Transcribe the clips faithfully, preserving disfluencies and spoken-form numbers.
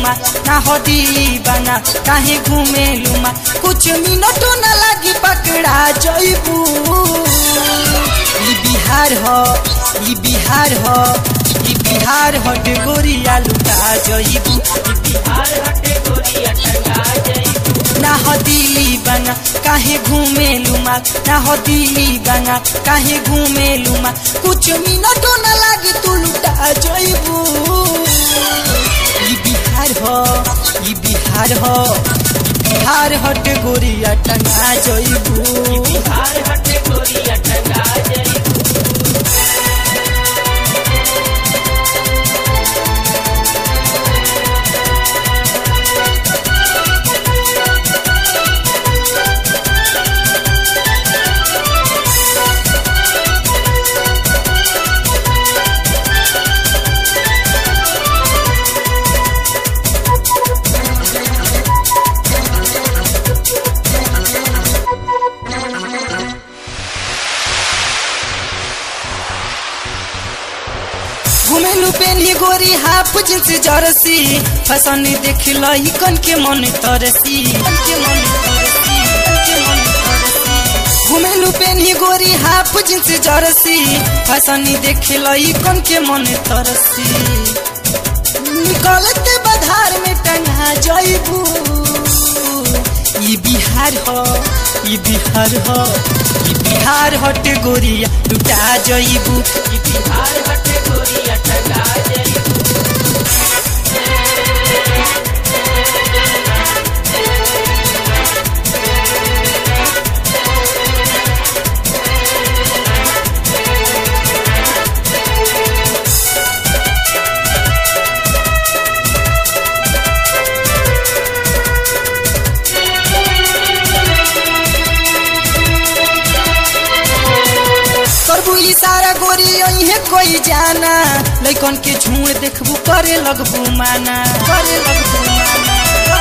Luma ना हो दीवाना काहे घूमे लुमा कुछ मिनट न लगी पकड़ा जइबू ई बिहार हो ई बिहार हो ई बिहार हटे गोरिया लुटा जइबू ई बिहार हटे गोरिया टंगा जइबू ना हो दीवाना काहे घूमे लुमा ना हो दीवाना काहे घूमे लुमा कुछ मिनट न लगी तू लुटा जइबू ई बिहार हो ई बिहार हो बिहार हटे गोरिया टंगा जइबू ई बिहार हटे गोरिया टंगा जइबू घुमेलू पेनी गोरी हाफ जींस जर्सी फैशन देख लही कन के मन तरसी घुमेलू पेनी गोरी हाफ जींस जर्सी फैशन देख लही कन के मन तरसी निकलते बाजार में टंगा जइबू ई बिहार हो ई बिहार हो ई बिहार हटे गोरिया लुटा जइबू ई बिहार हटे गोरिया टंगा जइबू सारा गोरी यही कोई जाना लइकन के झूठ देखबू करे लगबू माना करे लगबू माना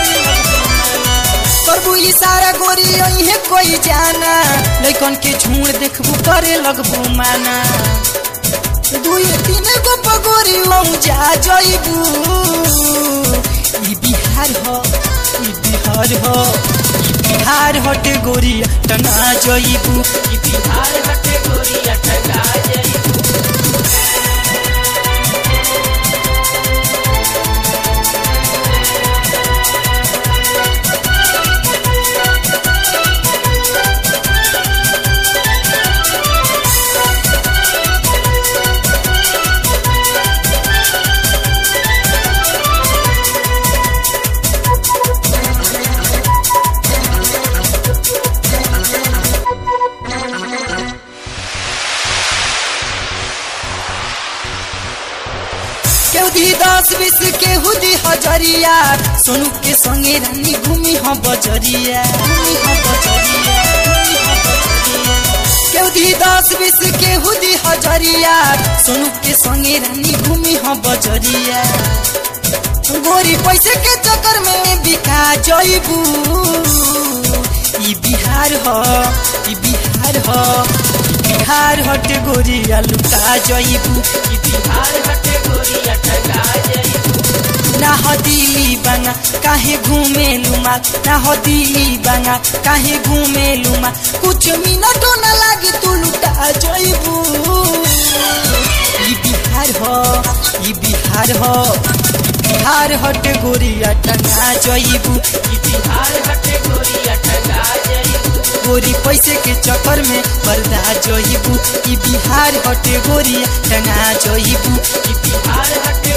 करबू ई सारा गोरी यही कोई जाना लइकन के झूठ देखबू करे लगबू माना दुई तीन गो पगोरी लऊ जा जइबू ई बिहार हो ई बिहार हो ई बिहार हटे गोरिया टंगा जइबू ई बिहार हटे गोरिया टंगा जइबू केउदी दस बीस के हुदी हजरिया सोनू के संगे रानी घूमी हो बजरिया घूमी हो बजरिया केउदी दस बीस के हुदी हजरिया सोनू के संगे रानी घूमी हो बजरिया गोरी पैसे के चक्कर में बिका जइबू ई बिहार हो ई बिहार हो बिहार हटे गोरिया लुटा जइबू ई बिहार हटे गोरिया टंगा जइबू ना हो दीवाना काहे घूमे लुमा ना हो दीवाना काहे घूमे लुमा कुछ मिनट न लगी तू लुटा जइबू ई बिहार हो ई बिहार हो बिहार हटे गोरिया टंगा जइबू ई बिहार हटे गोरिया टंगा जइबू गोरी पैसे के चक्कर में पर्दा जइबू ई बिहार हटे गोरिया टंगा जइबू ई बिहार हटे